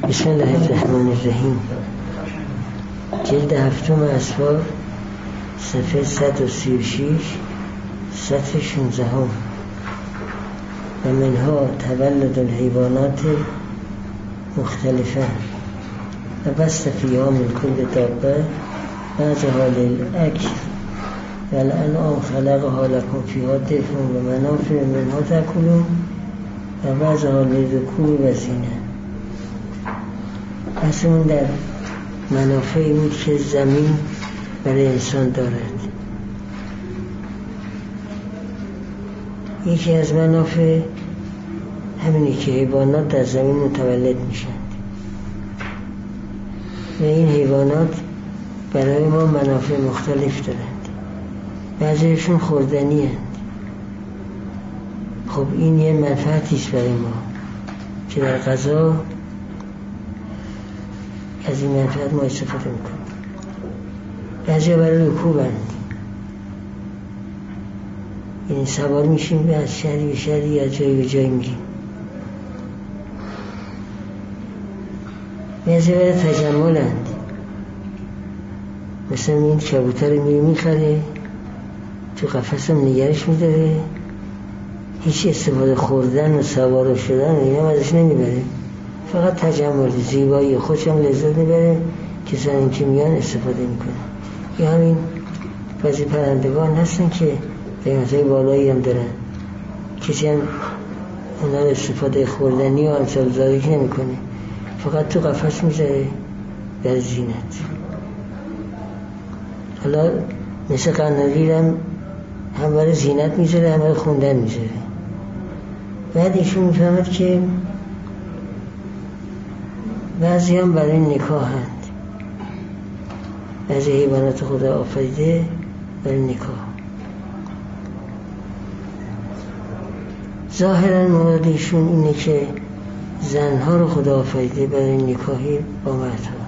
بسم الله الرحمن الرحیم. جلد 7 اسفار، صفحه 136، سطر 16. و منها تولد الحیوانات مختلفه و بست فیها من کل دابه بعضها للأکل و الانعام خلقها لکم فیها دفع و منافع منها تأکلون و بعضها للذکور و زینه. اصلا در منافعی بود که زمین برای انسان دارد. یکی از منافع همینه که حیوانات در زمین متولد میشند و این حیوانات برای ما منافع مختلف دارند. بعضیشون خوردنی هستند. خب این یه منفعتیست برای ما که در غذا از این منفعت ما استفاده میکنیم. بعضی برای رکوبند، یعنی سوار میشیم و از شهری به شهری، از جایی به جایی میریم. بعضی برای تجملند، مثلا این کبوتر رو میخره تو قفس هم نگرش میداره، هیچ استفاده خوردن و سوار شدن و اینا ازش نمیبره، فقط تجمل زیبایی خودشم لذت میبره. کسانی که میان استفاده میکنه. یا همین بعضی پرندگان هستن که قیمتهای بالایی هم دارن، کسی هم اونا رو استفاده خوردنی و امثال ذالک نمیکنه، فقط تو قفس میذاره در زینت. حالا مثل قناری هم برای زینت میذاره، هم برای خوندن میذاره. بعد ایشون میفهمد که بعضی هم برای نکاح هست. بعضی حیوانات خدا آفریده برای نکاح. ظاهرا مراد ایشون اینه که زنها رو خدا آفریده برای نکاحی با مردها،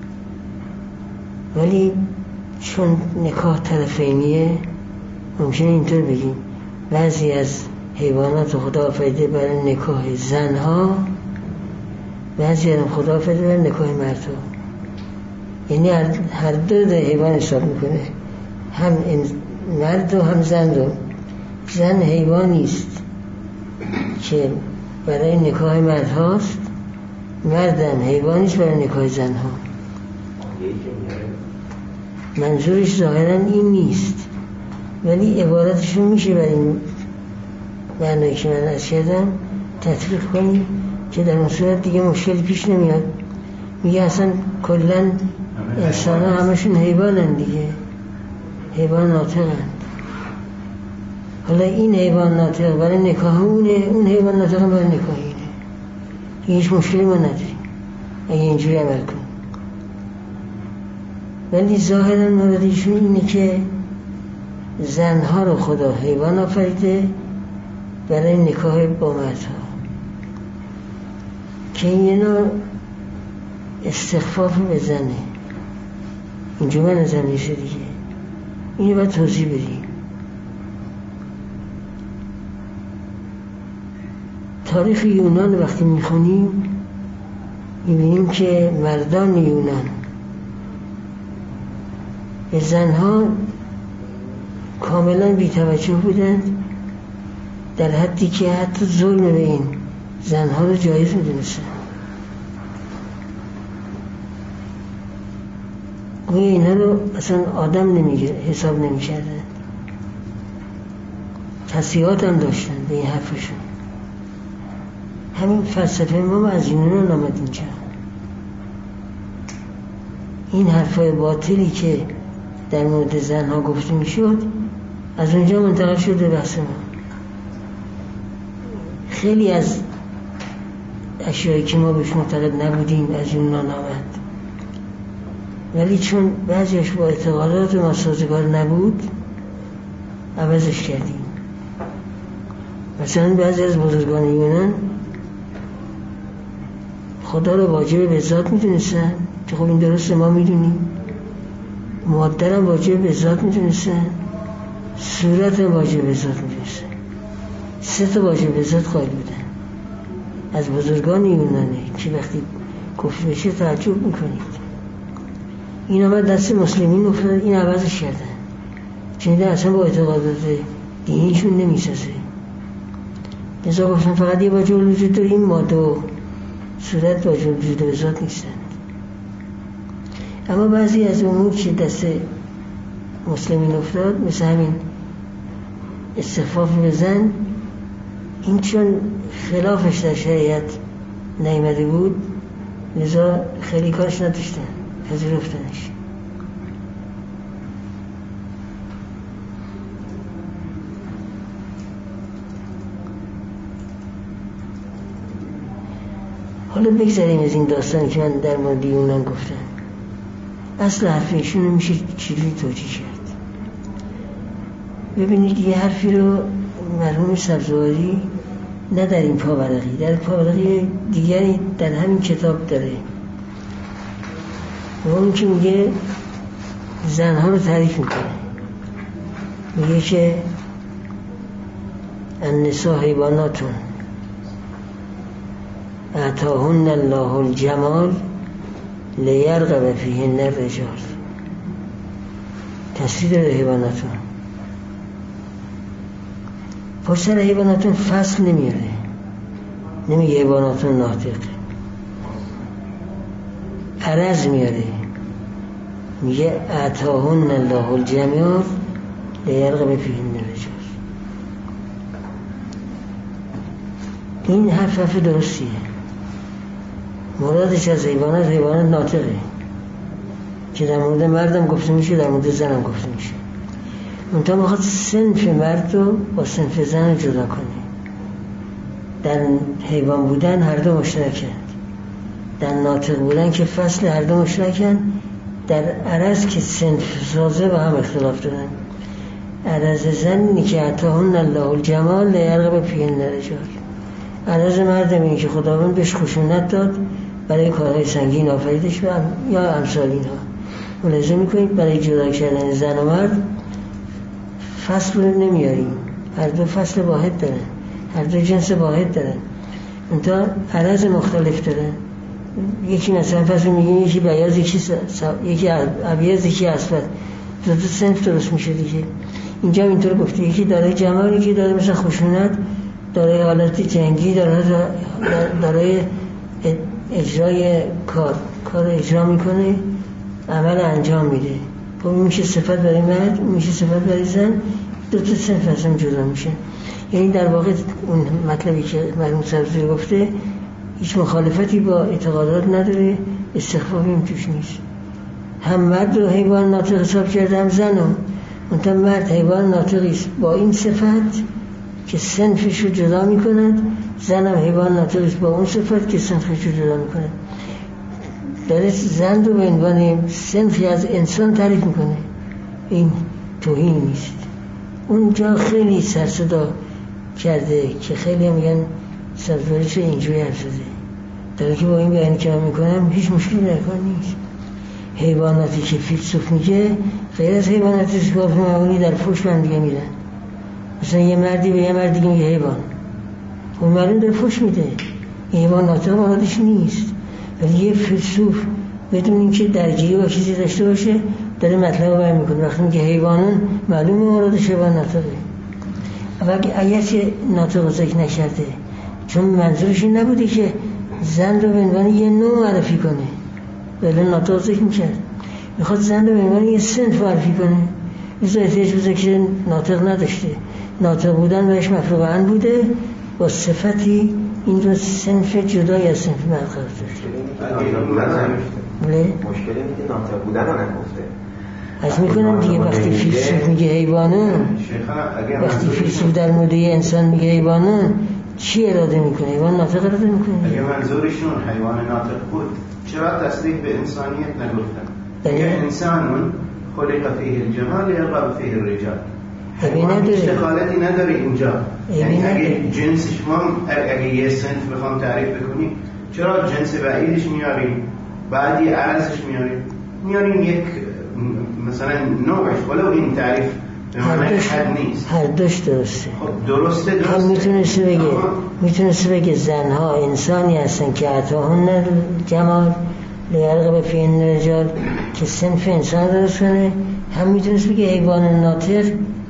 ولی چون نکاح طرفینیه ممکنه اینطور بگیم بعضی از حیوانات خدا آفریده برای نکاح زنها، بعضی هم خدا آفریده برای نکاح مردها. یعنی هر دو حیوان حساب میکنه، هم مرد و هم زن رو. زن حیوانی است که برای نکاح مرد هاست، مردم حیوانی است برای نکاح زن ها. منظورش ظاهرا این نیست، ولی عبارتشون میشه برای این معنی که من از کردم تطبیق کنیم که در اون صورت دیگه مشکلی پیش نمیاد. میگه اصلا کلن انسان ها همشون حیوانن دیگه، حیوان ناطقند. حالا این حیوان ناطق برای نکاح اون حیوان ناطق برای نکاح اینه، هیچ مشکلی ما نداریم اگه اینجوری عمل کنیم. ولی ظاهرا مرادشون اینه که زنها رو خدا حیوان آفریده برای نکاح با مردها، که این نوع استخفاف به زنه. اینجا من نظر نیست دیگه، اینو باید توضیح بدیم. تاریخ یونان وقتی میخونیم میبینیم که مردان یونان به زنها کاملا بی‌توجه بودند، در حدی که حتی ظلم به این زنها رو جایز میدونستن. اینها رو اصلا آدم حساب نمی‌کردن. تصحیحات هم داشتن به این حرفشون. همین فلسفه ما از یونان آمد اینجا. این حرفای باطلی که در مورد زنها گفته میشد از اونجا منتقل شد به بحث ما. خیلی از اشیایی که ما بهش معتقد نبودیم از یونان آمد، ولی چون بعضیش با اعتقادات ما سازگار نبود عوضش کردیم. مثلا بعضی از بزرگان یونان خدا رو واجب به ذات میدونستن، که خب این درسته، ما میدونیم. مادر هم واجب به ذات میدونستن، صورت هم واجب به ذات میدونستن. 3 واجب به ذات قائل بودن. از بزرگان یونانه که وقتی گفته بشه تعجب میکنید. این آمد دست مسلمین افتاد، این عوضش کردن، چون اصلا با اعتقادات دینیشون نمیسازه. لذا گفتن فقط یه واجب وجود داره، این ماده و صورت واجب وجود به ذات نیستن. اما بعضی از امور که دست مسلمین افتاد، مثل همین استخفاف بزن، این چون خلافش در شریعت نیامده بود، لذا خیلی کارش نداشتن، پذیرفتنش. حالا بگذاریم از این داستانی که من در مورد یونان گفتم. اصل حرفشون رو میشه چجوری توجیه کرد؟ ببینید یه حرفی رو مرحوم سبزواری نه در این پاورقی، در پاورقی دیگری در همین کتاب داره، اون که میگه زنها رو تعریف میکنه، میگه که النساء حیواناتون اعطاهن الله الجمال لیرغب فیهن الرجال. تصریح داره حیواناتون. پشت سر حیواناتون فصل نمیاره، نمیگه حیواناتون ناطق، عرض میاره، میگه اعطاهن الله الجمال لیرغب فیهن الرجال. این حرف درستیه. مرادش از حیوانات ناطقه که در مورد مردم گفته میشه، در مورد زنم گفته میشه. منتها میخواد صنف مرد رو با صنف زن جدا کنه. در حیوان بودن هر دو مشترکند، در ناطق بودن که فصل هر دو مشترکند، در عرض که صنف سازه با هم اختلاف دارن. عرض زن اینه که اعطاهن الله الجمال لیرغب فیهن الرجال. عرض مردم اینه که خداوند بهش خشونت داد برای کارهای سنگین آفریدش یا امثال اینها. ملاحظه میکنید برای جدا کردن زن و مرد فصل رو نمیاریم، هر دو فصل واحد دارن، هر دو جنس واحد دارن، منتها عرض مختلف دارن. یکی مثلا فصل میگیم یکی بیاض، یکی ابیض، یکی اسود، دو صنف درست میشه دیگه. اینجا اینطور گفته، یکی دارای جمال، یکی داره مثلا خشونت، دارای حالت جنگی، دارای اجرای کار اجرا میکنه، عمل انجام میده. خب میشه صفت برای مرد، میشه صفت برای زن، دو تا صنف از هم جدا میشه. یعنی در واقع اون مطلبی که مرحوم سبزواری گفته هیچ مخالفتی با اعتقادات نداره، استخفافی هم توش نیست. هم مرد رو حیوان ناطق حساب کرده، هم زن رو. منتها مرد حیوان ناطقی است با این صفت که صنفش رو جدا میکند، زن هم حیوان ناطقی است با اون صفت که صنفش رو جدا میکند. داره زن رو به عنوان صنفی از انسان تعریف میکنه. این توهین نیست. اونجا خیلی سر صدا کرده که خیلی هم میگن سبزواری چه اینجوری حرف زده، در که با این بیانی که من میکنم هیچ مشکلی در کار نیست. حیواناتی که فیلسوف میگه غیر از حیواناتی که باید معمولی در پشت من دیگه میدن. مثلا یه مردی به یه مرد دیگه میگه حیوان، اون معلوم در پشت میده، حیوان ناطق مرادش نیست. ولی یه فیلسوف بدون اینکه درگیری با چیزی داشته باشه داره مطلب رو بیان میکنه. وقتی میگه حیوانون معلومه مرادش حیوان ناطقه. اگر که ناطق ذکر نکرده چون منظورش این نبوده که زن رو به عنوان یه نوع معرفی کنه، ولی ناطق ذکر میکرد، میخواد زن رو به عنوان یه صنف معرفی کنه. لذا احتیاج به ذکر ناطق نداشته. ناطق بودن بهش مفروغ عن بوده، با صفتی این رو صنف جدای از صنف مرد قرار داشته. مشکلی میگه ناطق بودن رو نگفته. از میکنم دیگه وقتی فیلسوف میگه حیوانون، وقتی فیلسوف در مورد انسان میگه حیوانون، چی اراده میکنه؟ حیوان ناطق اراده میکنه. اگه منظورشون حیوان ناطق بود چرا تصدیق به انسانیت نگفتن؟ اگه انسانون خلق فیه الجمال یرغب فیه الرجال، استقالتی نداره اینجا. یعنی اگه جنسش اگه یه صنف بخوام تعریف بکنیم چرا جنس بعیدش میاریم بعدی عرضش میاریم یک مثلا نوعش، ولو این تعریف هر دوش درسته. خب درسته. هم میتونسته بگه زنها انسانی هستن که عطاهن جمال لیرغب فیهن رجال که صنف انسان درست کنه. هم میتونسته بگه حیوان ناطق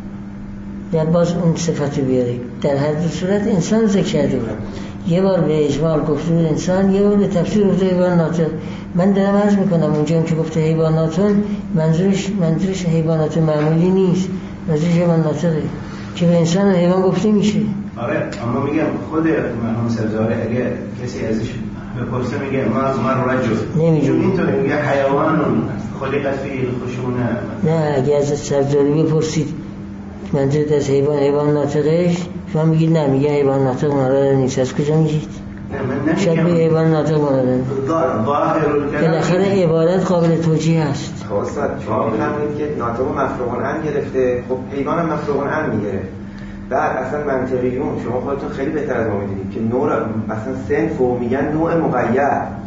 در باز اون صفت بیاره. در هر دو صورت انسان ذکر کرده بود. یه بار به اجمال گفته بود انسان، یه بار به تفسیر گفته حیوان ناطق. من دارم عرض میکنم اونجا که گفته حیواناتون منظورش حیوانات معمولی نیست، منظورش حیوان ناطقه که به انسان و حیوان گفته میشه. آره اما میگم خود مرحوم سبزواری اگه کسی ازش بپرسه میگه ما از من رجل نمیگه، اینطوری میگه حیوان خلقت فیه الخشونه. نه اگه از سبزواری بپرسید منظورت از حیوان ناطقش، شما میگید نه، میگه حیوان ناطق مراد نیست. از کجا میگید؟ شاید به حیوان ناطق مراد. بالاخره عبارت قابل توجیه هست. خب استاد شما میفهمید که ناطق مفروغ عن گرفته، خب حیوان مفروغ عن میگیره. بعد اصلا منطقیون شما خودتون خیلی بهتر از ما میدونید که نوع اصلا صنفو میگن نوع مقید،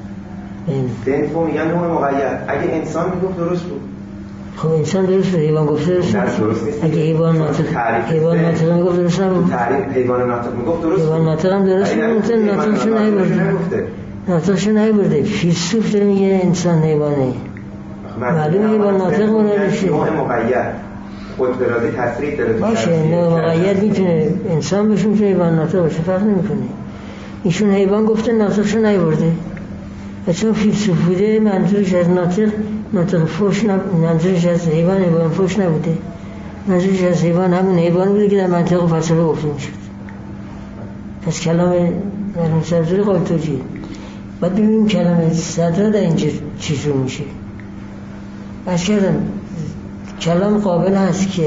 صنفو میگن نوع مقید. اگه انسان میگفت درست بود. خب انسان درست بود، حیوان گفت درست بود. اگه حیوان ناطق میگفت درست نبود. تعریف حیوان ناطق میگفت درست بود. حیوان ناطق هم درست بود. ناطقشو نبرده. ناطقشو نبرده. فیلسوف داره میگه انسان حیوانه. معلومه حیوان ناطق مرادشه. نوع مقید خود برازی تصریح داره. باشه نوع مقید میتونه انسان باشه، میتونه حیوان ناطق باشه، فرق نمیکنه. ایشون حیوان گفته ناطقشو نبرده. و چون فیلسوف بوده منظورش از ناطق فوش منظورش از حیوان فوش نبوده. منظورش از حیوان همون حیوان بوده که در منطق و فلسفه گفته میشد. پس کلام مرحوم سبزواری قابل توجیه. بعد ببینیم کلام صدرا در اینجا چیزون میشه. بس کردم کلام قابل هست که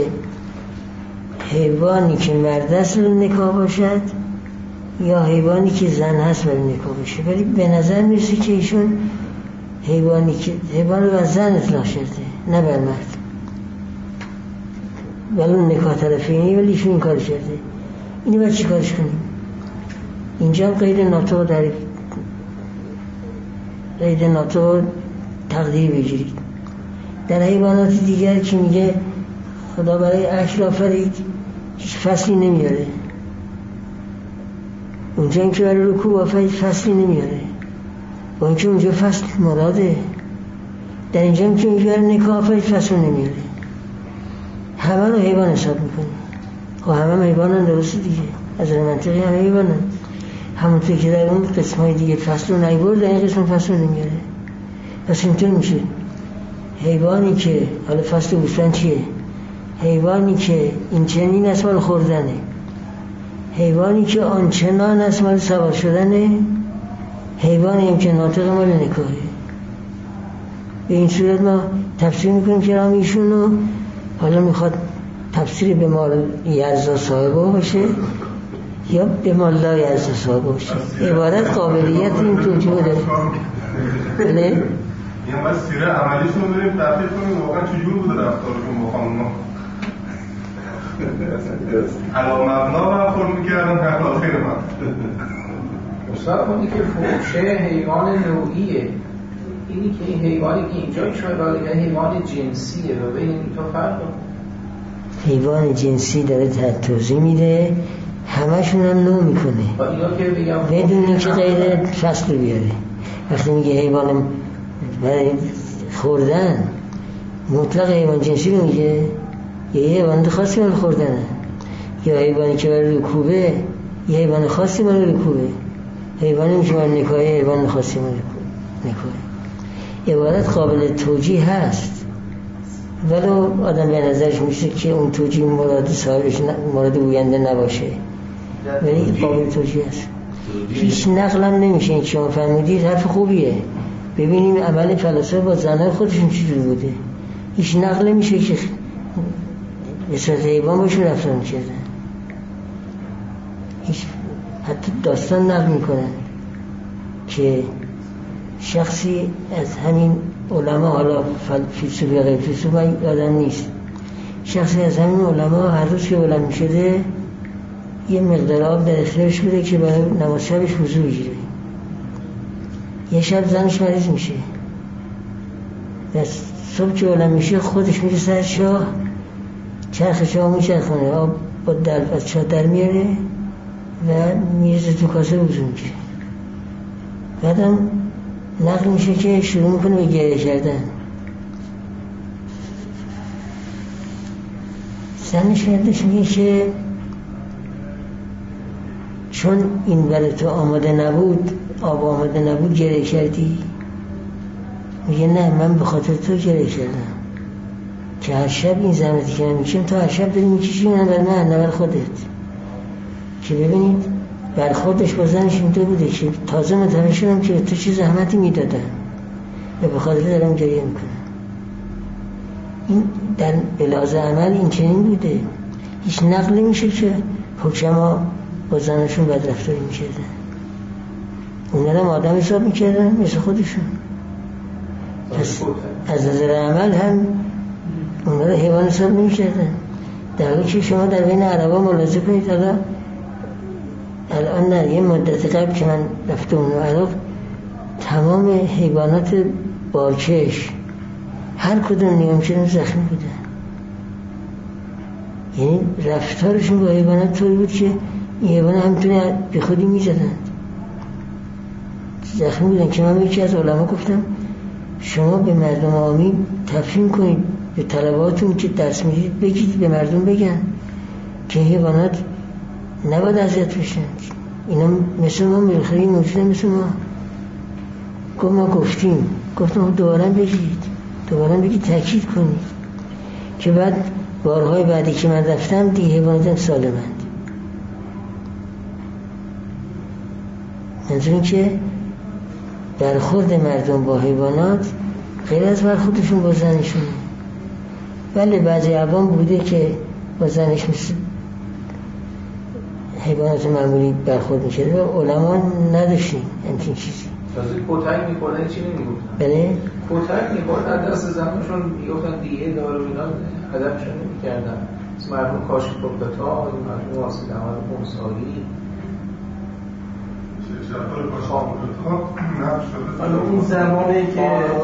حیوانی که مرد است نکاح باشد یا حیوانی که زن هست برای نکاح باشه، ولی به نظر میرسه که ایشون حیوان رو بر زن اطلاق شده نه بر مرد. ولی اون نکاح طرفینی، ولی ایشون این کار کرده. اینو باید چی کارش کنیم؟ اینجا هم قید ناطق در قید ناطق تقدیر بگیرید. در حیوانات دیگر که میگه خدا برای اکل آفرید هیچ فصلی نمیاره. اونجا این که برای رکوع آفرید فصلی نمیاره، با اینکه اونجا فصل مراده. در اینجا هم که اینجا برای نکاح آفرید فصل نمیاره. همه رو حیوان حساب میکنه. خب همه حیوان هم درسته دیگه، از منطقی همه حیوان هم. همونطور که در اون قسم های دیگه فصل رو نگبرد، در این قسم فصل رو نمیاره. پس اینطور میشه حیوانی که حالا فصل گوسفند چیه؟ حیوانی که این چنین است مال خوردنه، حیوانی که آنچنان است مال سوار شدنه، حیوانی هم که ناطق مال نکاحه. به این صورت ما تفسیر میکنیم کلام ایشونو. حالا میخواد تفسیر به مال یرزا صاحبه باشه یا به مال لا یرزا صاحبه باشه، عبارت قابلیت این توجیه داره. بله یه باید سیره عملیشون داریم تحقیق کنیم واقعا چجور بوده رفتارشون با خانونا، علا مبنا برخورد میکردن حقا خیر من استاد خودی که فوشه حیوان نوعیه، اینی که این حیوانی که اینجا اشاره دیگه حیوان جنسیه و بین این تو فرق حیوان جنسی داره توضیح میده، همشون هم نوع میکنه بدون اینکه غیر فصل بیاره. وقتی میگه حیوان برای خوردن مطلق حیوان جنسی رو میگه، یه حیوان خاصی برای خوردنه، یا حیوانی که برای رکوبه یه حیوان خاصی برای رکوبه، حیوانی که برای نکاحه حیوان خاصی برای نکاحه. عبارت قابل توجیه هست، ولو آدم به نظرش میشه که اون توجیه مراد صاحبش مراد گوینده نباشه، ولی قابل توجیه هست. هیچ نقلم نمیشه. این که ما فرمودید حرف خوبیه. ببینیم عمل فلسفه با زنای خودشون چجور بوده. هیچ نقل نمیشه که به صورت حیوان باشون رفتار میکردن. هیچ حتی داستان نقل میکنن که شخصی از همین علما، حالا فیلسوف یا غیر فیلسوف آدم نیست، شخصی از همین علما هر روز که بلند میشده یه مقدار آب در اختیارش بوده که برای نماز شبش وضو بگیره. یه شب زنش مریض میشه، صبح که بلند میشه خودش میره سر شاه چرخش ها میچرخونه، آب با دلف از چاه در میاره و میرزه تو کاسه وضو میشه. بعدم نقل میشه که شروع میکنه به گریه کردن. زن شهردش میگه که چون این برای تو آماده نبود، آب آماده نبود، گریه کردی؟ میگه نه، من به خاطر تو گریه کردم که هر شب این زحمتی که من میکشم تو هر شب داری میکشی، نه بر من نه بر خودت. که ببینید بر خودش با زنش اینطور بوده که تازه متوجه شدم که تو چه زحمتی میدادن و به خاطر دارم گریه میکنم. این در بلاز عمل این چنین بوده. هیچ نقل نمیشه که حکما با زنشون بدرفتاری میکردن. اونا هم آدم حساب میکردن مثل خودشون. پس از نظر عمل هم اونا رو حیوان حساب نمیکردن. در حالی که شما در بین عربا ملاحظه کنید، الان نه، یه مدت قبل که من رفتم اون عراق، تمام حیوانات بارکش هر کدوم نگاه می‌کردن زخمی بودن. یعنی رفتارشون با حیوانات طوری بود که این حیوانات همتونه به خودی می‌زدن، زخمی بودن. که من یکی از علما گفتم شما به مردم عامی تفهیم کنید، به طلباتون که درس میدید بگید، به مردم بگن که حیوانات نباید اذیت بشن، اینا مثل ما ملخری موجوده مثل ما. گفت ما گفتم دوباره بگید تاکید کنید که بعد بارهای بعدی که من رفتم دی حیوانات سالمند. منظور این که برخورد مردم با حیوانات غیر از برخوردشون با زنشون. بله بعضی عوام بوده که با زنش مثل حیوانات معمولی برخورد میشه و علما نداشتیم همچین چیزی. تازه کتک می‌خوردن چی نمیگفتن؟ بله؟ کتک می‌خوردن دست زنشون، میگفتن دیگه دارو اینا هدفشون نمی‌کردن. مرحوم کاشف پرکتا، مرحوم واسط احمد خمساری، حالا اون زمانی که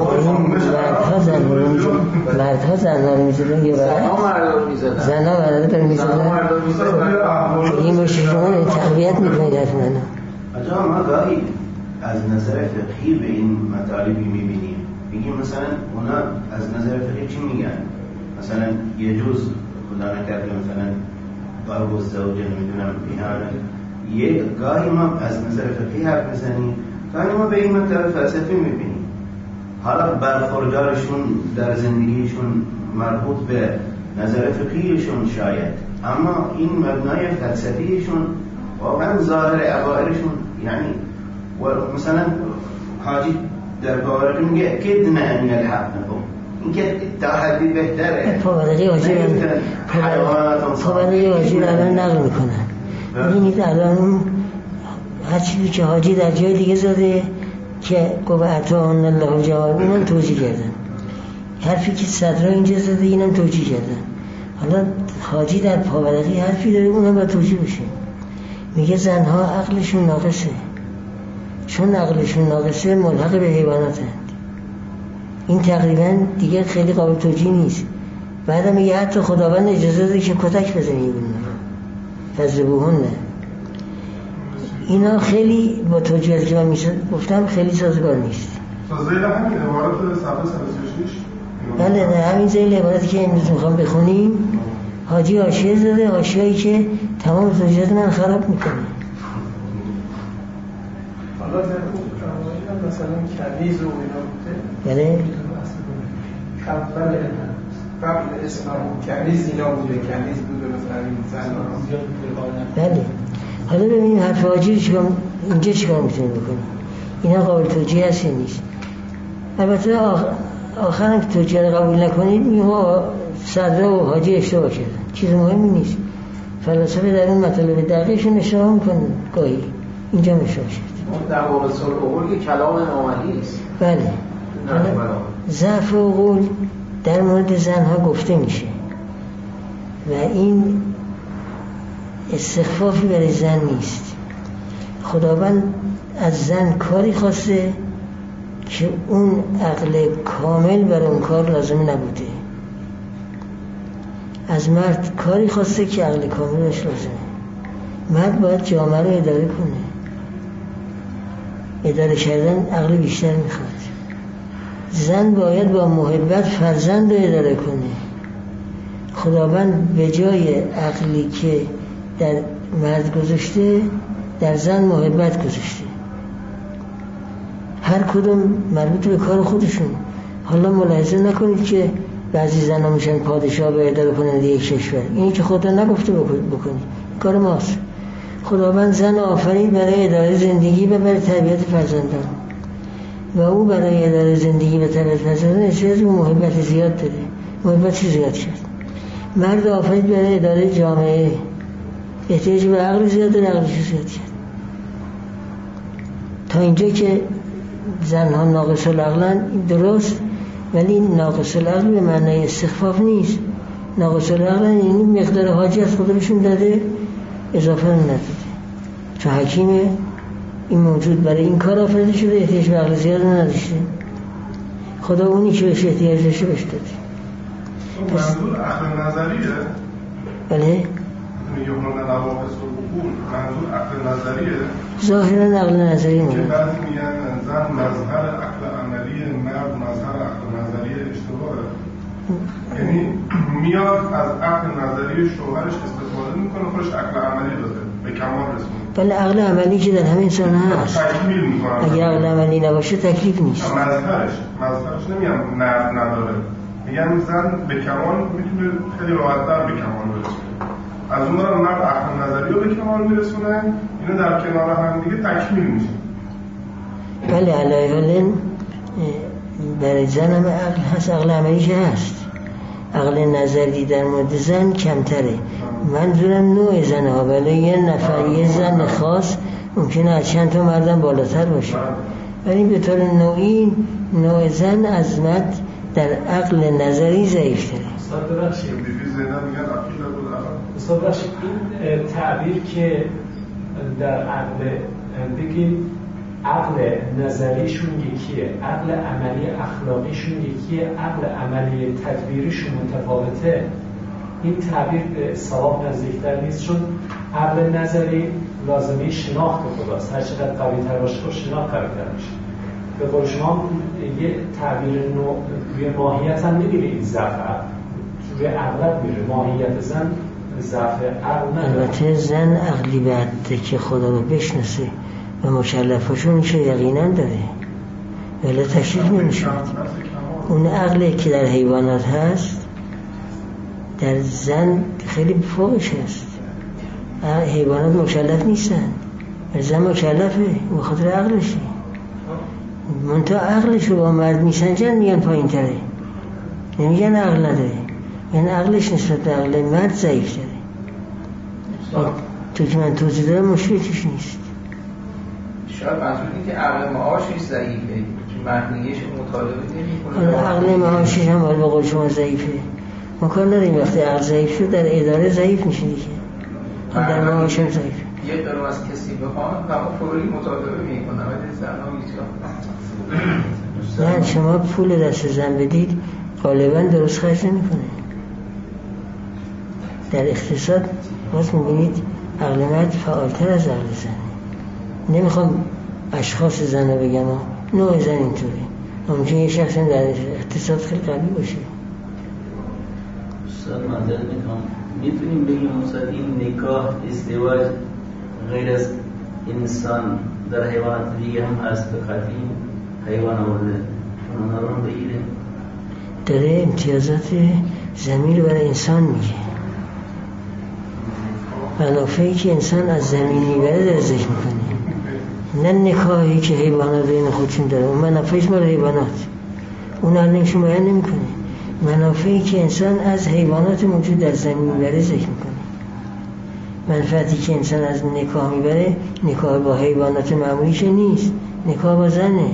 مردها زنها رو میزدن، یه زنها مردها رو میزدن. این باشه شما تقویت میکنید از منو. اجا ما گاهی از نظر فقهی به این مطالبی میبینیم، بگیم مثلا اونا از نظر فقهی چی میگن؟ مثلا یه جز خدا نکرده مثلا ضرب الزوجه نمیدونم بیهانه. یه گاهی ما از نظر فقهی حرف میزنیم، گاهی ما به این مطالب فلسفی میبینیم. حالا برخوردارشون در زندگیشون مربوط به نظر فقهیشون شاید، اما این مبنای فلسفیشون واقعا ظاهر عبائرشون، یعنی مثلا حاجی در باورتون میگه اکید نه ان الحق نکن، این که تا حدی بهتره. پابندی واجب الان نقل میکنن. ببینید الان هر چیزی که حاجی در جای دیگه زده که گفت اتاهن الله جواب، اینم توجیه کردن. حرفی که صدرا اینجا زده اینم توجیه کردن. حالا حاجی در پاورقی حرفی داره، اونم باید توجیه بشه. میگه زنها عقلشون ناقصه، چون عقلشون ناقصه ملحق به حیواناتند. این تقریبا دیگه خیلی قابل توجیه نیست. بعدم میگه حتی خداوند اجازه داده که کتک بزنی فذبوهن. اینا خیلی با توجیهاتی که من گفتم خیلی سازگار نیست. زیل همین عبارت صفحه 36. بله نه، همین زیل عبارتی که امروز میخوام بخونیم حاجی حاشیه زده، حاشیه‌ای که تمام توجیهات من خراب میکنه. حالا در اون مثلا کنیز و اینا بوده. بله قبل اسلام کنیز اینا بوده، کنیز بوده مثلا این زن. بله حالا ببینیم حرف حاجی رو اینجا چیکار میتونیم بکنیم. اینا قابل توجیه هست یا نیست. البته آخرم که توجیه رو قبول نکنید میگم صدره و حاجی اشتباه کردن، چیز مهمی نیست. فلسفه در اون مطالب دقیقشون اشتباه میکنن گاهی، اینجا اشتباه شد. در واقع صلح عقول که کلام ناملی است. بله ضعف عقول در مورد زنها گفته میشه و این استخفافی برای زن نیست. خداوند از زن کاری خواسته که اون عقل کامل برای اون کار لازم نبوده. از مرد کاری خواسته که عقل کاملش لازمه. مرد باید جامعه رو اداره کنه. اداره کردن عقل بیشتر میخواد. زن باید با محبت فرزند رو اداره کنه. خداوند به جای عقلی که در مرد گذاشته در زن محبت گذاشته. هر کدوم مربوط به کار خودشون. حالا ملاحظه نکنید که بعضی زن ها میشن پادشاه به اداره کننده یک کشور. اینی که خدا نگفته بکنید، کار ماست. خداوند زن آفرید برای اداره زندگی و برای تربیت فرزندان و او برای اداره زندگی و تربیت فرزندان احتیاج به محبت زیاد داره. محبت زیاد کرد. مرد آفرید برای اداره جامعه احتیاج به عقل زیاد داره، عقلش زیاد کرد. تا اینجا که زنها ناقص العقلن درست، ولی ناقص العقل به معنای استخفاف نیست. ناقص العقلن یعنی مقدار حاجت خودشون داده اضافه نداده. چون حکیم این موجود برای این کار آفریده شده احتیاج به عقل زیاد نداشته. خدا اونی که بهش احتیاج داشته بهش داده. منظور عقل نظریه؟ بله؟ میگه اونو نواقص و عقول، منظور عقل نظریه؟ ظاهرا عقل نظری که میگن. بعضی میگن زن مظهر عقل عملی، مرد مظهر عقل نظری اشتباهه. یعنی میاد از عقل نظری شوهرش استفاده میکنه، خودش عقل عملی داده، به کمال رسونه. بله عقل عملی که در همه انسان هست. تکمیل میکنه. اگه عقل عملی نباشه تکلیف نیست. مظهرش نمیگم نرد نداره، میگن زن به کمال میتونه خیلی راحت‌تر به کمال برسونه. از اون رو مرد عقل نظری رو به کمال میرسونه، اینا در کنار هم دیگه تکمیل میشه. بله علیه حالین برای زن هم عقل هست، عقل عملی که هست. عقل نظری در مورد زن کمتره. منظورم نوع زن ها، ولی یه نفر یه زن خاص ممکنه از چند تا مردم بالاتر باشه، ولی به طور نوعی نوع زن از مرد در عقل نظری ضعیف تره. استاد بخشید این تعبیر که در عقل بگیم عقل نظریشون یکیه، عقل عملی اخلاقیشون یکیه، عقل عملی تدبیریشون متفاوته، این تعبیر به صواب نزدیکتر نیست، چون عقل نظری لازمه شناخت خداست، هر چقدر قوی تر باشه شناخت قوی تر میشه. به قول شما یه تعبیر روی ماهیت هم نمیره، این ضعف روی عقلت میره، ماهیت زن ضعف عقل نداره. البته زن عقلی بده که خدا رو بشناسه و مکلفاشون میشه یقینا داره، ولی تشریف نمیشه. اون عقلی که در حیوانات هست در زن خیلی فوقش هست. حیوانات مکلف نیستن، زن مکلفه به خاطر عقلشه. منتها عقلش رو با مرد میسنجن میگن پایین تره، نمیگن عقل نداره، یعنی عقلش نسبت به عقل مرد ضعیف تره. تو که من توضیح دارم مشکلی توش نیست. شاید منظور این که عقل معاشش ضعیفه که معنیش مطالبه نمی‌کنه. عقل معاشش هم باید به قول شما ضعیفه. ما کار نداریم وقتی عقل ضعیف شد در اداره ضعیف میشه دیگه. در معاش هم ضعیفه. یه دارم از کسی بخوام و فوری مطالبه می‌کنه ولی زن‌ها هیچ. نه شما پول دست زن بدید غالبا درست خرج نمی‌کنه. در اقتصاد باز می‌بینید عقل مرد فعالتر از عقل زن. نمیخوام اشخاص زن رو بگم، نوع زن اینطوری. ممکنه یه شخص در اقتصاد خیلی قوی باشه. استاد معذرت میخوام، میتونیم بگیم مثلا این نکاح ازدواج غیر از انسان در حیوانات دیگه هم هست، به خاطر حیوان آورده اونا رو بگیره؟ داره امتیازات زمین برای انسان میگه، منافعی که انسان از زمین میبره داره ذکر میکنه، نه نکاحی که حیوانات بین خودشون داره. اون منافعش مال حیوانات، اون علمشون بیان نمیکنه. منافعی که انسان از حیوانات موجود در زمین میبره ذکر میکنه. منفعتی که انسان از نکاح میبره نکاح با حیوانات معمولیش نیست، نکاح با زنه.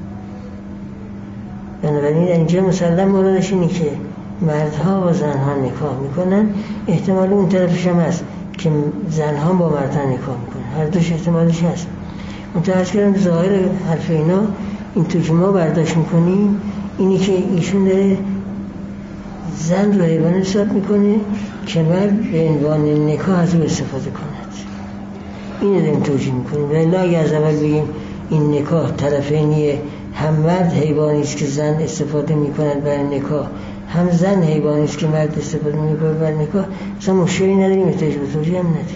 بنابراین اینجا مسلم مرادش اینه که مردها با زنها نکاح میکنن، احتمال اون طرفش هم هست که زنها با مردها نکاح میکنن، هر دوش احتمالش هست. متوجه کردم ظاهر حرف اینا این تو که ما برداشت میکنیم اینی که ایشون داره زن رو حیوان حساب میکنه که مرد به عنوان نکاح از او استفاده کند. این رو داریم توجیه میکنیم. ولی اگه از اول بگیم این نکاح طرفینیه، هم مرد حیوانی است که زن استفاده میکند برای نکاح، هم زن حیوانی است که مرد استفاده میکنه برای نکاح، اصلا مشکلی نداریم، احتیاج به توجیه هم نداریم.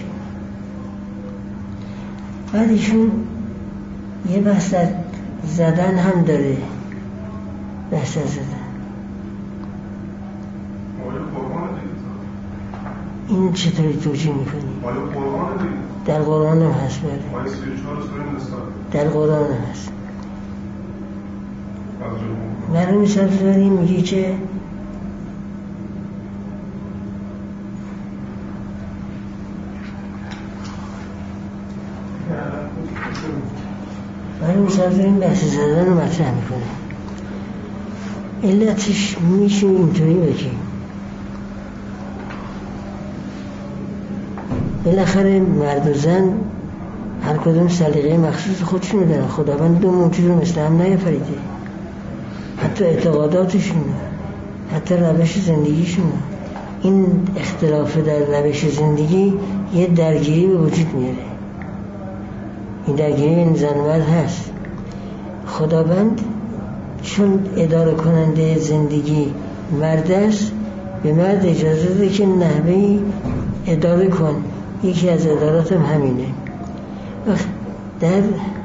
بعد ایشون یه بحث در زدن هم داره، بحث از زدن. این چطوری توجیه میکنی؟ در قرآن هم هست. در قرآن هم هست. مرحوم سبزواری میگه که مرحوم سبزواری این بحث زدن رو مطرح میکنه. علتش میشه اینطوری بگیم، بالاخره مرد و زن هر کدوم سلیقه مخصوص خودشون رو دارن. خداوند دو موجود رو مثل هم نیافریده، حتی اعتقاداتشون، حتی روش زندگیشون. این اختلاف در روش زندگی یه درگیری به وجود میاره. این درگیری این زن مرد هست. خداوند چون اداره کننده زندگی مرد است، به مرد اجازه ده که نحوهی اداره کن. یکی از ادارات هم همینه. در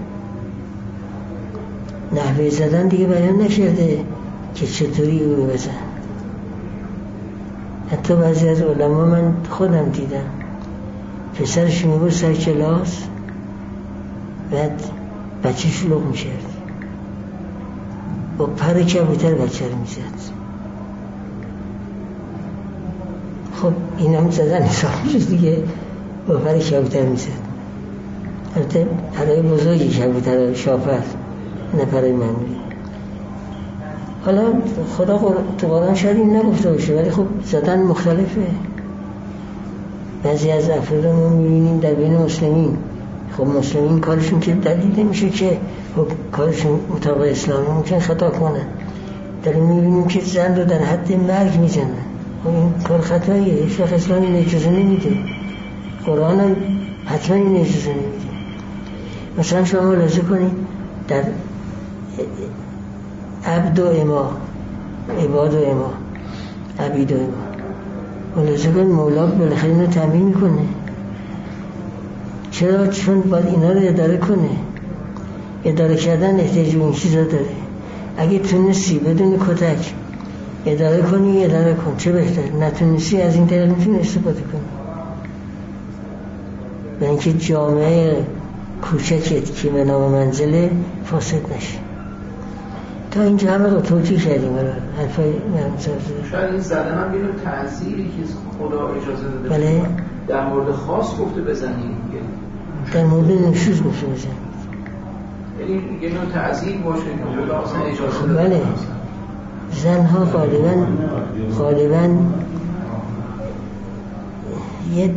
نحوه زدن دیگه بیان نشده که چطوری او رو بزن. حتی بعضی از علما من خودم دیدم پسرش میبود سر کلاس، بعد بچه شلوغ میشد، با پر کبوتر بچه رو میزد. خب این هم زدن حساب میشد دیگه، با پر کبوتر میزد. البته پرهای بزرگی کبوتر شاپر، نه پرهای معمولی. حالا خدا تو قرآن شاید این نگفته باشه، ولی خب زدن مختلفه. بعضی از افراد ما میبینیم در بین مسلمین، خب مسلمین کارشون که دلیل نمیشه که کارشون مطابق اسلامی، ممکن خطا کنن. داریم میبینیم که زن رو در حد مرگ میزنن. خب این کار خطاییه، هیچ وقت اسلام این اجازه نمیده، قرآن هم حتما این اجازه نمیده. مثلا شما ملاحظه کنید در عبد و اما، عباد و اما، عبید و اما، ملاحظه کنید مولا بالاخره اینو تامین میکنه. چرا؟ چون باید اینا رو اداره کنه. اداره کردن احتیاج به این چیزا داره. اگه تونستی بدون کتک اداره کنی، اداره کن، چه بهتر. نتونستی از این طریق میتونی استفاده کنی. و اینکه جامعه کوچکت که به نام منزله فاسد نشه. تا اینجا همه رو توجیه کردیم. حرفای مرحوم سبزواری شاید این زدن هم بیرون تعذیری که خدا اجازه داده. بله؟ در مورد خاص گفته بزنیم، در مورد نشوز گفته بزنیم، یعنی یه نوع تعذیر باشه که خدا اصلا اجازه داده. بله. زنها غالباً یه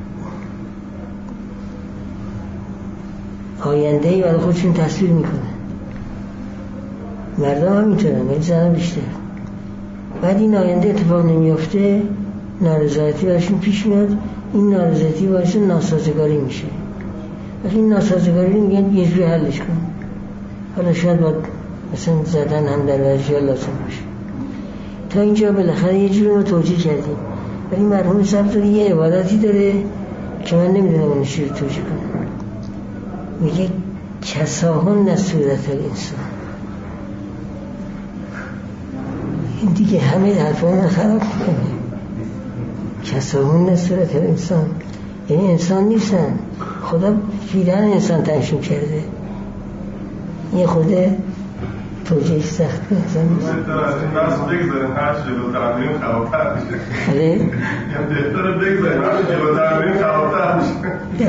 آینده‌ای برای خودشون تصویر میکنه. مردم هم میتونن، ولی زنها بیشتر. بعد این آینده اتفاق نمیافته، نارضایتی براشون پیش میاد. این نارضایتی باعث ناسازگاری میشه. ولی این ناسازگاری رو میگن یه جوری حلش کن. حالا شاید باید مثلا زدن هم در ورزش‌ها لازم باشه. تا اینجا بالاخره یه جوری رو توجیه کردیم. ولی مرحوم سبزواری یه عبارتی داره که من نمیدونم اون چی رو توجیه کنم. میگه کساهن صورت الانسان. این دیگه همه حرفا رو خراب میکنه. کساهن صورت الانسان یعنی انسان نیستن، خدا پیرهن انسان تنشون کرده. این خوده توجیه سخت انسان نیست. بهتر از این بحث بگذاریم، هر جلوتر میریم خرابتر میشه. بله؟ یعنی بهتر بگذاریم، هر جلوتر میریم خرابتر میشه.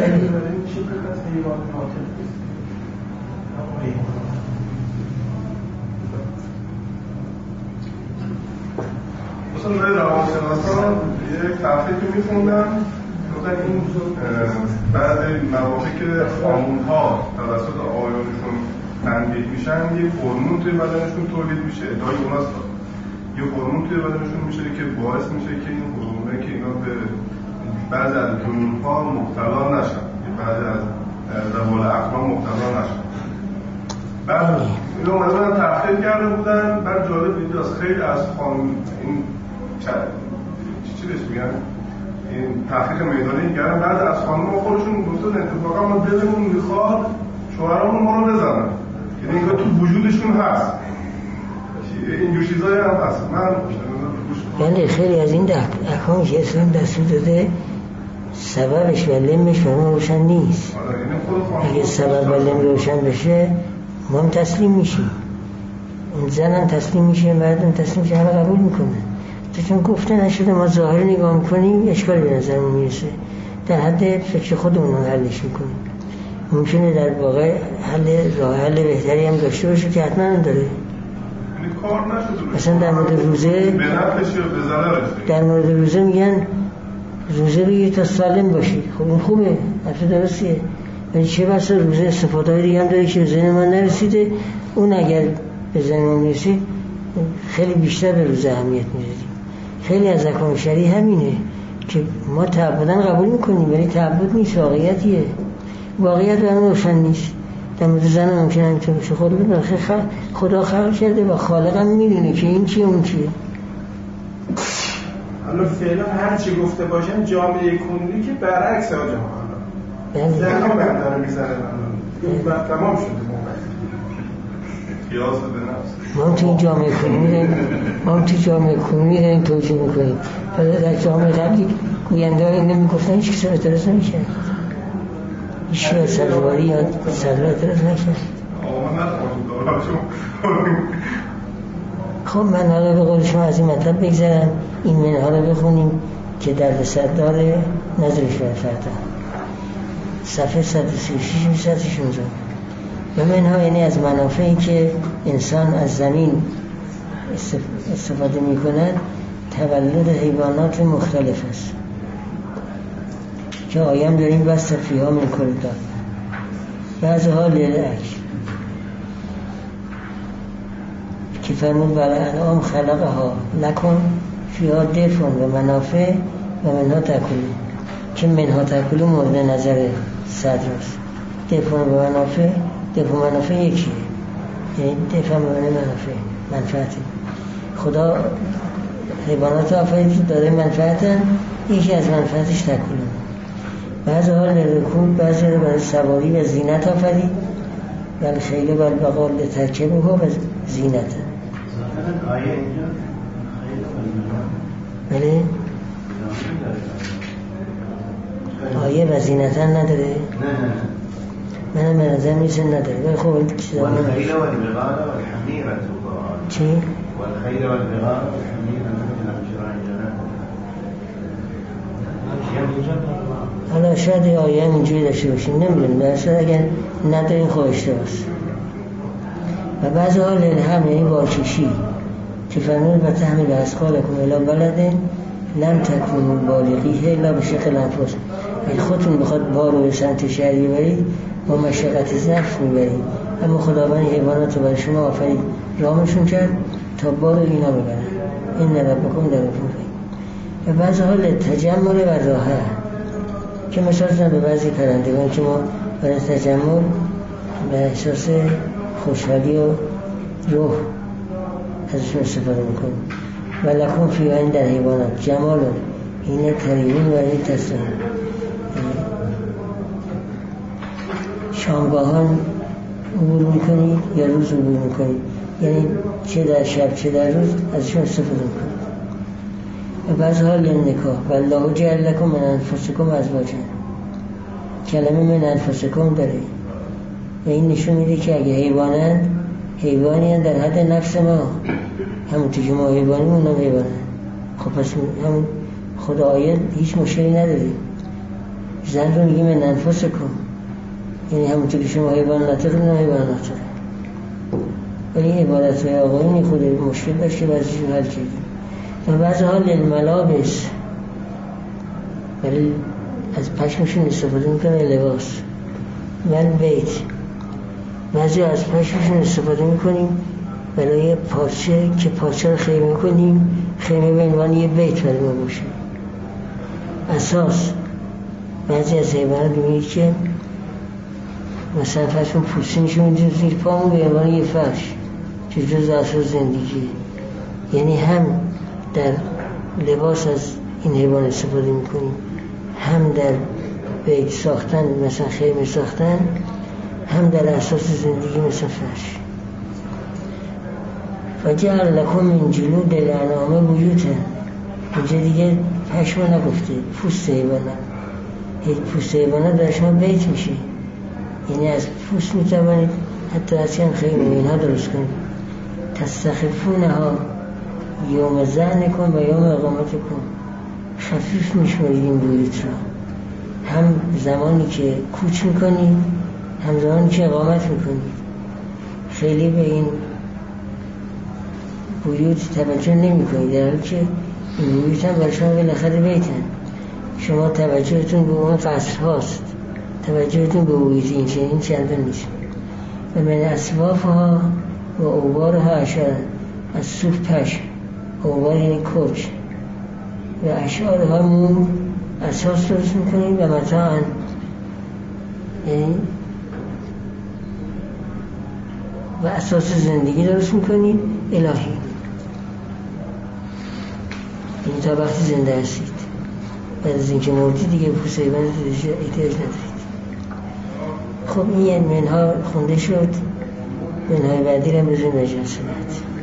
مثلا برای روانشناسان یک صفحه که میخوندم مثلا این بعد مواقعی که هورمون‌ها توسط آقایونشون تنبیه میشن، یک هورمون توی بدنشون تولید میشه. ادعای اوناست یه هورمون توی بدنشون میشه که باعث میشه که این هورمونه که اینا به بعضی از جنون‌ها مبتلا نشن، بعضی از روال اقلام مبتلا نشن. بعد اینو اومدن تحقیق کرده بودن. بعد جالب اینجاست خیلی از این چی بهش میگن این تحقیق میدانی کردن. بعد از خانم‌ها خودشون گفتن اتفاقا ما دلمون میخواد شوهرامون ما رو بزنن، یعنی اینکه تو وجودشون هست اینجور چیزایی هم هست. من خیلی از این احکام که اسلام دستور داده سببش و لمش برای روشن نیست. اگه سبب و لم روشن بشه ما هم تسلیم میشیم، اون زن هم تسلیم میشه، مردم تسلیم میشه، همه قبول میکنه. تو چون گفته نشده ما ظاهر نگاه میکنیم اشکال به نظرمون میرسه، در حد فکر خودمون رو حلش میکنیم. ممکنه در واقع راه حل بهتری هم داشته باشه که حتما هم داره. مثلا در مورد روزه میگن روزه بگیر تا سالم باشی. خب این خوبه، حرف درستیه، ولی چه بسا روزه استفاده های دیگه هم داره که به ذهن ما نرسیده. اون اگر به ذهن ما میرسید خیلی بیشتر به روزه اهمیت میدادیم. خیلی از احکام شرعی همینه که ما تعبداً قبول میکنیم ولی تعبد نیست، واقعیتیه. واقعیت به همون روشن نیست. در مورد زن ممکنه همینطور بشه. خدا خلق کرده و خالق هم میدونه که این چیه اون چیه. حالا فعلا هر چی گفته باشن جامعه کنونی که برعکس ها جامعه زن ها بنداره میزنه تمام شده قیاس به نفس. ما هم تو جامعه کنونی داریم توجیه میکنیم. در جامعه قبلی گوینده های نمیگفتن هیچ کسی اعتراض نمیشه، هیچ که سلواری یا صدر اعتراض نشه. خب من حالا به قول شما از این مطلب بگذارم، این منها رو بخونیم که در سردار نظرش بر فردا صفحه 136 و منها یعنی از منافعی که انسان از زمین استفاده می کند تولد حیوانات مختلف است که آیم داریم بست فیها من کردن بعضها للعک که فرمود برای انعام خلقها لکن فیها دفن و منافع و منها تکلون که منها تکلون مورد نظر صدر است. دفن و منافع یکیه، یعنی دفن و منفعتی. خدا حیوانات آفرید داره منفعتن، یکی از منفعتش تکلون. بعضی ها لرکوب، بعضی ها برای سواری و زینت آفرید ولی خیلی بالبقال لترکب ها و زینت. بله آیه و زینت نداره؟ نه من نظر میشه نداره ولی خب والخیل والبغال والحمیرة چی؟ والخیل والبغال والحمیرة حالا شاید آیه هم اینجوری داشته باشیم نمیدونم، در اصلا اگر نداریم خوشته باست. و بعضی ها للهم یعنی بارکشی که فرمود و تحمیل اسقالکم الی بلد لم تکونوا بالغیه الا بشق الانفس. اگه خودتون بخواد بار رو به سمت شهر ببرید با مشقت ظرف میبرید، اما خداوند حیوانات رو برای شما آفرید رامشون کرد تا بار اینا ببرن. این ربکم در رفوقه. و بعضی ها لتجمل و راحه که مثال زن به بعضی پرندگان که ما برای تجمل به احساس خوشحالی و روح ازشون استفاده میکنیم. و لکن فیها این در حیوانات جمال اینه تریون و این تسلیم. شامگاهان عبور میکنید یا روز عبور میکنید، یعنی چه در شب چه در روز ازشون استفاده میکنید. و بعض حال نکاح و الله جعل لکم من انفسکم ازواجا، کلمه من انفسکم داره و این نشون میده که اگه حیوانی در حد نفس ما، همونطور که ما حیوانیم اونم حیوانن. خب پس همون خدا آیت هیچ مشکلی نداره. زن رو میگه من انفسکم، یعنی همونطور که شما حیوانات رو اونم حیوانات رو. ولی عبادت های آقایونی خود مشکل داشت که بعضیشون حل کردیم. و بعضی ها للملابس، ولی از پشمشون استفاده میکنه لباس. من بیت بعضی از پشمشون استفاده میکنیم برای پارچه که پارچه رو خیمه کنیم، خیمه به عنوان یه بیت برای ما باشه. اساس بعضی از حیوانات می‌بینید که مثلا فرضون پوستینشون زیر پامون به عنوان یه فرش که جز اساس زندگی، یعنی هم در لباس از این حیوان استفاده میکنیم، هم در بیت ساختن مثلا خیمه ساختن، هم در اساس زندگی مثلا فرش. فجعل لکم من جلود الانعام بیوتا، اینجا دیگه پشم نگفته، پوست حیوانات. پوست حیوانات در شما بیت میشه، یعنی از پوست میتوانید حتی از این خیمه اینها درست کنید. تستخفونها یوم ظعنکم و یوم اقامتکم، خفیف میشمارید این بیوت را، هم زمانی که کوچ میکنید هم زمانی که اقامت میکنید. خیلی به این بیوت توجه نمی کنید، در حالی که این بیوت هم برای شما بالاخره بیتن. شما توجهتون به اون قصر هاست، توجهتون به بیوت این چندان نیست. و من اصوافها و اوبارها اشاره، از صوف پشم، اوبار یعنی کوچ، و اشعارها موم اساس درست میکنید و متاعن، یعنی و اساس زندگی درست میکنید الهی، یعنی تا وقتی زنده هستید. بعد از اینکه مردی دیگه پوست حیوان احتیاج ندارید. خب این منها خونده شد، منهای بعدی رو هم بزنید مجلس سنت.